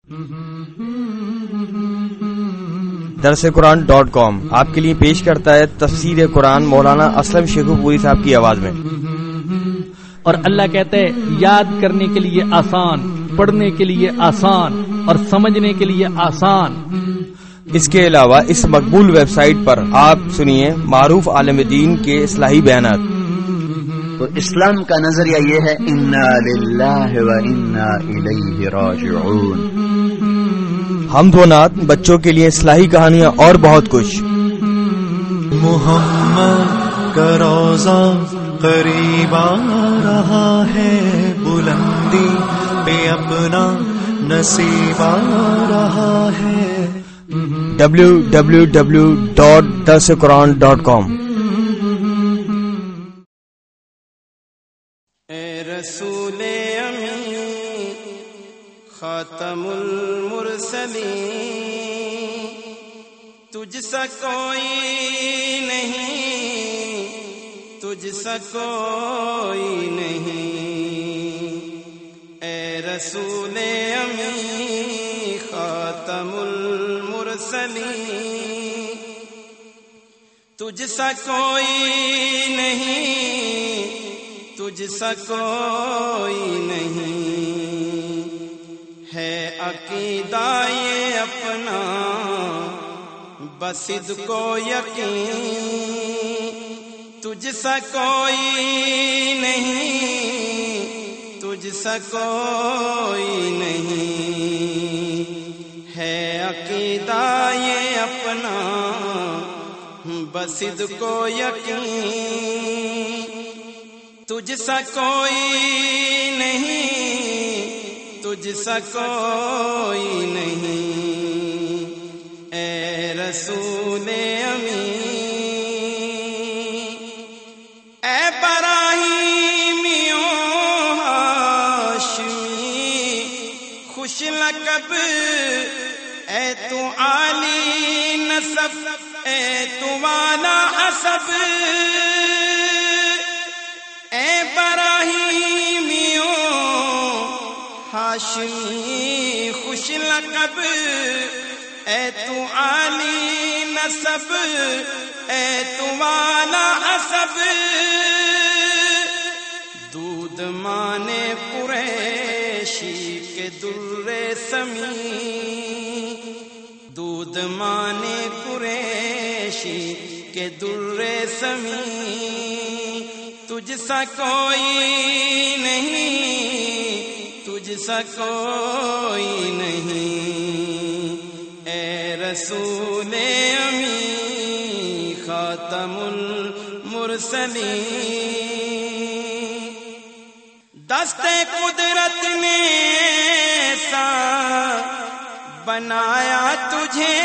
درسقرآن.com آپ کے لیے پیش کرتا ہے تفسیر قرآن مولانا اسلم شیخو پوری صاحب کی آواز میں. اور اللہ کہتے ہیں یاد کرنے کے لیے آسان، پڑھنے کے لیے آسان اور سمجھنے کے لیے آسان. اس کے علاوہ اس مقبول ویب سائٹ پر آپ سنیے معروف عالم دین کے اصلاحی بیانات. تو اسلام کا نظریہ یہ ہے انا للہ و انا الیہ راجعون. حمد و نعت، بچوں کے لیے اصلاحی کہانیاں اور بہت کچھ. محمد کا روزہ قریب آ رہا ہے، بلندی پہ اپنا نصیب آ رہا ہے. www.darsequran.com. اے رسول امین خاتم المرسلین، تجھ سا کوئی نہیں، تجھ سا کوئی نہیں. اے رسول امین خاتم المرسلین، تجھ سا کوئی نہیں، تجھ سا کوئی نہیں. ہے عقیدہ یہ اپنا بصدق و یقین، تجھ سا کوئی نہیں، تجھ سا کوئی نہیں. ہے عقیدہ یہ اپنا بصدق و یقین، تجھ سا کوئی نہیں، تجھ سا کوئی نہیں. اے رسول امین، اے براہیمیوں ہاشمی خوش لقب، اے تو عالی نسب، اے تو والا حسب. اے براہیمیوں ہاشمی خوش لقب، اے تو عالی نسب، اے تو والا حسب. دودھ مانے قریشی کے در سمی، دودھ مانے قریشی کے در سمی. تجھ سا کوئی نہیں، تجھ سا کوئی نہیں. اے رسول امین خاتم المرسلین، دست قدرت نے سا بنایا تجھے،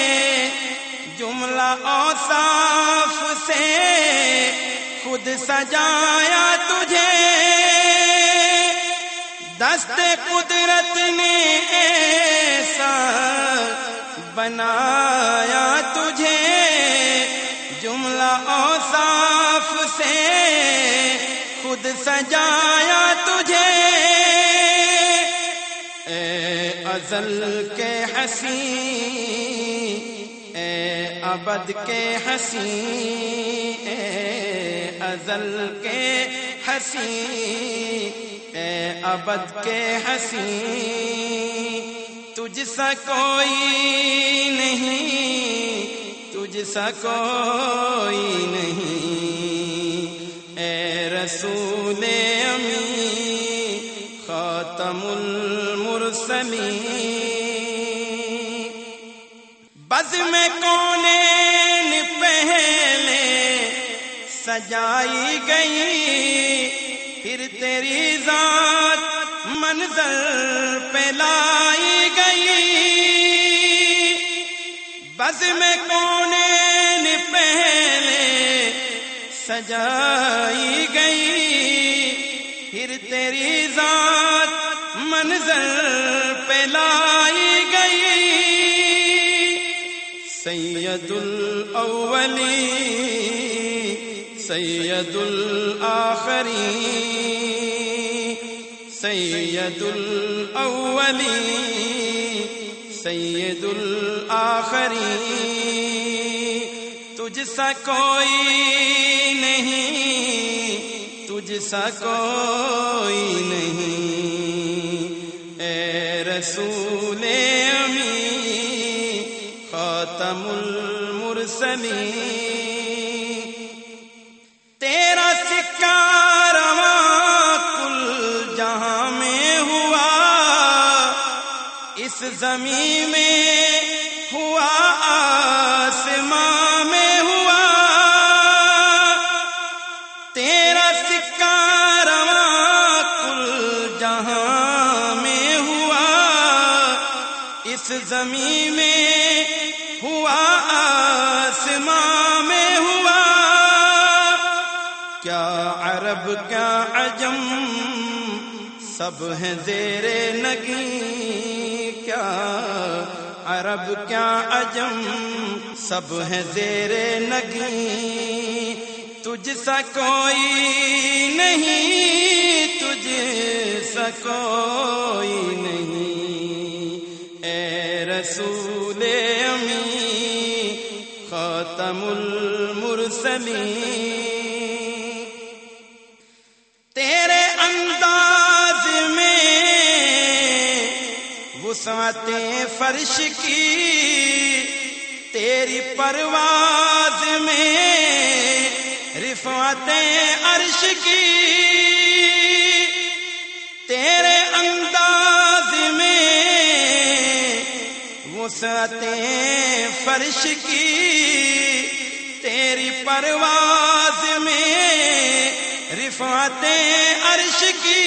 جملہ اوصاف سے خود سجایا تجھے. دست قدرت نے ایسا بنایا تجھے، جملہ اوصاف سے خود سجایا تجھے. اے ازل کے حسین، اے ابد کے حسین، اے ازل کے حسین، اے ابد کے حسین. تجھ سا کوئی نہیں، تجھ سا کوئی نہیں. اے رسول امین خاتم المرسلین، بزم کونین پہلے سجائی گئی، پھر تیری ذات منظر پہ لائی گئی. بزم کونین پہلے سجائی گئی، پھر تیری ذات منظر پہ لائی گئی. سید الاولین، سید الآخرین، سید الاولین، سید الآخرین تجھ سا کوئی نہیں، تجھ سا کوئی نہیں، اے رسول امین خاتم المرسلین، تیرا سکہ رواں کل جہاں میں ہوا، اس زمین میں ہوا، آسمان میں ہوا، تیرا سکہ رواں کل جہاں میں ہوا، اس زمین میں ہوا، آسمان میں ہوا، کیا عرب کیا عجم سب ہیں زیر نگیں، کیا عرب کیا عجم سب ہیں زیر نگیں، تجھ سا کوئی نہیں، تجھ سا کوئی نہیں، اے رسول امین خاتم المرسلین، تیرے انداز میں وسعت فرش کی، تیری پرواز میں رفعت عرش کی، تیرے انداز میں وسعت فرش کی، تیری پرواز میں رفعت عرش کی،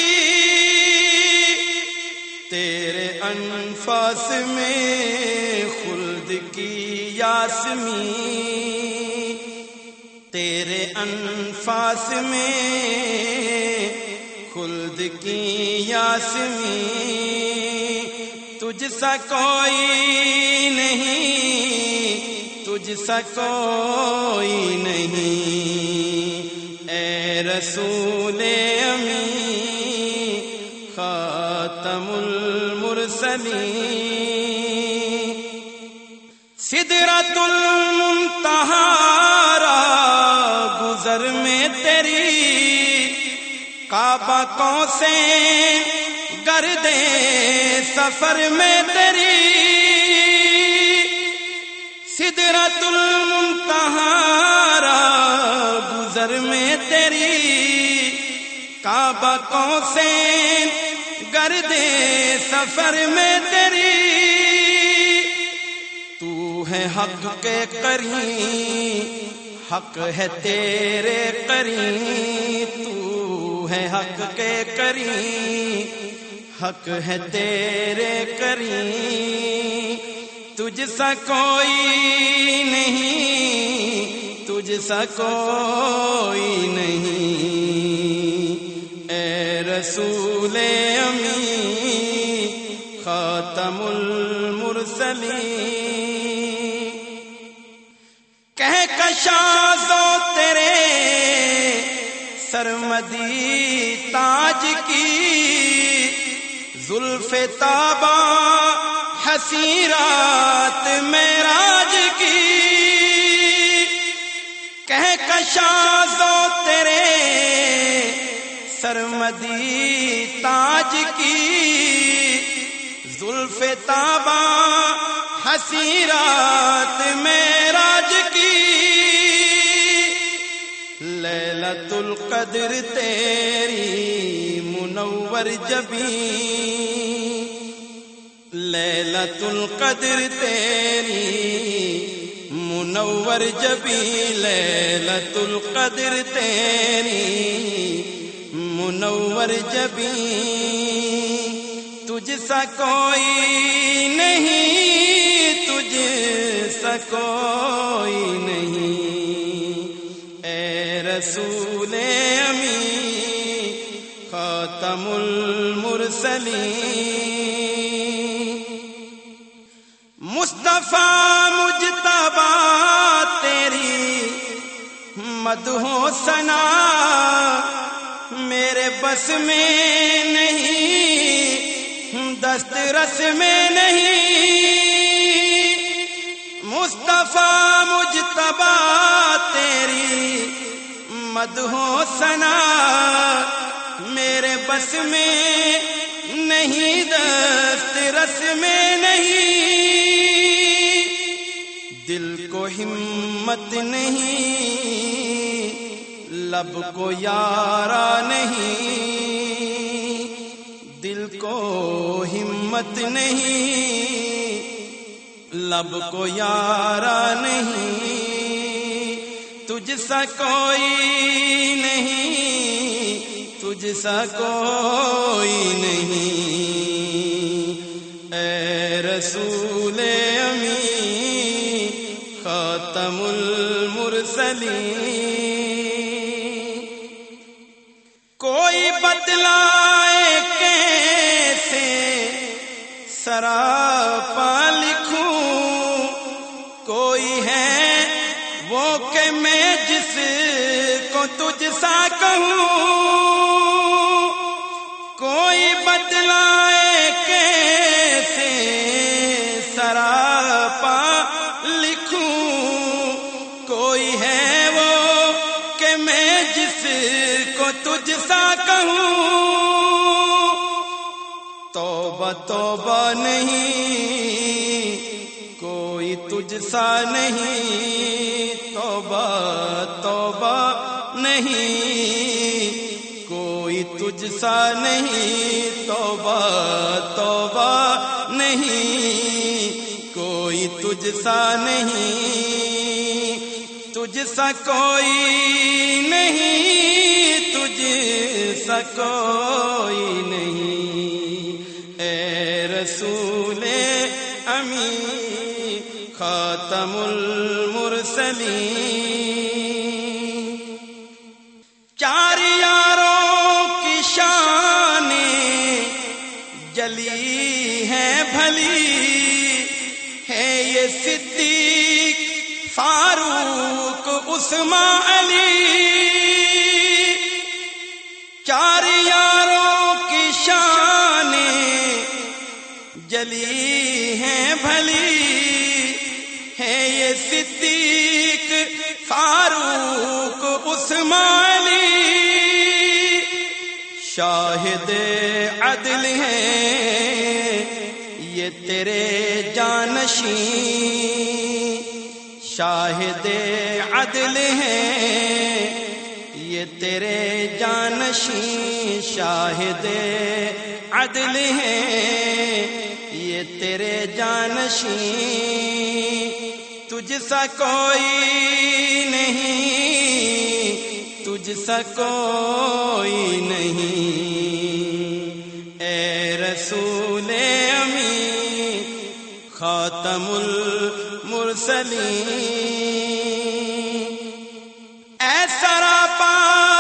تیرے انفاس میں خلد کی یاسمین، تیرے انفاس میں خلد کی یاسمین، تجھ سا کوئی نہیں، تجھ سا کوئی نہیں، اے رسول امین خاتم المرسلین، سدرۃ المنتہا را گزر میں تیری، کعبہ قوسین گردے سفر میں تیری، سدرۃ المنتہا را گزر میں تیری، کعبہ قوسین گردے سفر میں تیری، تو ہے حق کے قرین، حق ہے تیرے قرین، تو ہے حق کے قرین، حق ہے تیرے قرین، تجھ سا کوئی نہیں، تجھ سا کوئی نہیں، اے رسول امین خاتم المرسلین، کہکشاں تیرے سرمدی تاج کی، زلف تابا حسین رات معراج کی، کہکشاں تیرے سرمدی تاج کی، زلف تابا حسین رات معراج کی، لیلۃ القدر تیری منور جبین، لیلۃ القدر تیری منور جبین، لیلۃ القدر تیری منور جبین، تجھ سا کوئی نہیں، تجھ سا کوئی نہیں، اے رسول امین خاتم المرسلین، مصطفیٰ مجتبی تیری مدح و ثنا میرے بس میں نہیں، دسترس میں نہیں، مدحو ثنا میرے بس میں نہیں، دست رس میں نہیں، دل کو ہمت نہیں، لب کو یارا نہیں، دل کو ہمت نہیں، لب کو یارا نہیں، تجھ سا کوئی نہیں، تجھ سا کوئی نہیں، اے رسول امی خاتم المرسلین۔ کوئی بتلائے کیسے سراپا لکھوں، کوئی ہے وہ کہ میں جس کو تجھ سا کہوں، کوئی بتلائے کیسے سراپا لکھوں، کوئی ہے وہ کہ میں جس کو تجھ سا کہوں، توبہ توبہ نہیں کوئی تجھ سا نہیں، توبہ توبہ نہیں کوئی تجھ سا نہیں، توبہ توبہ نہیں کوئی تجھ سا نہیں، تجھ سا کوئی نہیں، تجھ سا کوئی نہیں، اے رسول امی خاتم المرسلین۔ چار یاروں کی شان جلی ہے بھلی، ہے یہ صدیق فاروق عثمان علی، چار یاروں کی شان جلی ہے بھلی، ہے یہ صدیق فاروق عثمان علی، شاہد عدل ہیں یہ تیرے جانشین، شاہد عدل ہیں یہ تیرے جانشین، شاہد عدل ہیں یہ تیرے جانشین، تجھ سا کوئی نہیں، تجھ سا کوئی نہیں، اے رسول امی خاتم المرسلین۔ اے سراپا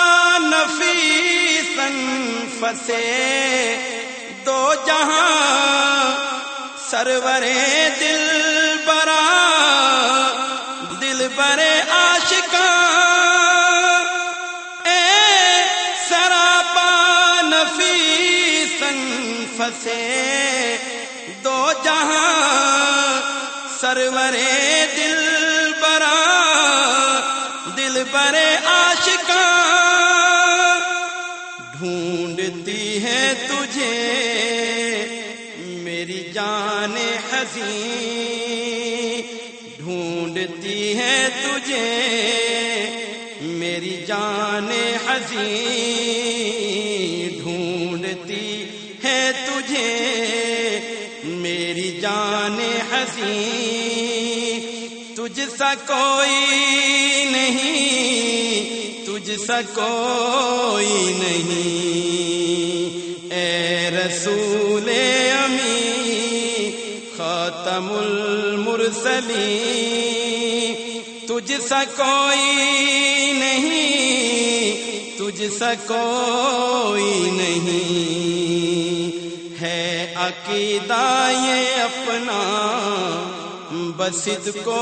نفیساً فسے دو جہاں، سرورے دل برا دل برے عاشقاں، اے سراپا نفیساً فسے دو جہاں، سرورے دل برا دل برے عاشقاں، ڈھونڈتی ہے تجھے میری جان حزین، ڈھونڈتی ہے تجھے میری جان حزین، ڈھونڈتی ہے تجھے میری جان حزین، تجھ سا کوئی نہیں، تجھ سا کوئی نہیں، اے رسول امی خاتم المرسلین، تجھ سا کوئی نہیں، تجھ سا کوئی نہیں، ہے عقیدہ یہ اپنا بس کو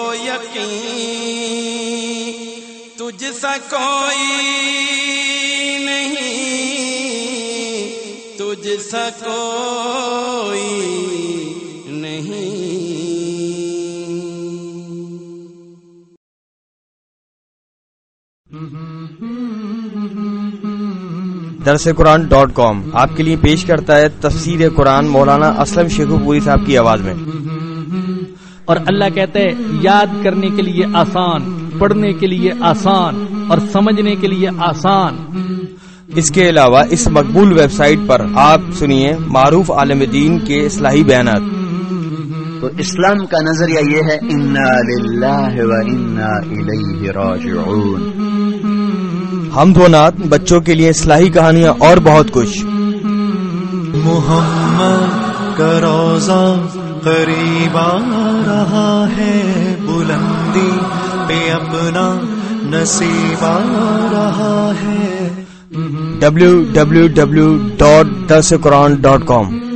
یقین، تجھ سا کوئی نہیں، تجھ سا کوئی نہیں۔ درسقرآن.com آپ کے لیے پیش کرتا ہے تفسیر قرآن مولانا اسلم شیخو پوری صاحب کی آواز میں. اور اللہ کہتے ہیں یاد کرنے کے لیے آسان، پڑھنے کے لیے آسان اور سمجھنے کے لیے آسان. اس کے علاوہ اس مقبول ویب سائٹ پر آپ سنیے معروف عالم دین کے اصلاحی بیانات. تو اسلام کا نظریہ یہ ہے انا للہ و انا الیہ راجعون. حمد و نعت، بچوں کے لیے اصلاحی کہانیاں اور بہت کچھ. محمد کا روزہ قریب آ رہا ہے، بلندی پہ اپنا نصیب آ رہا ہے. www.درسقرآن.com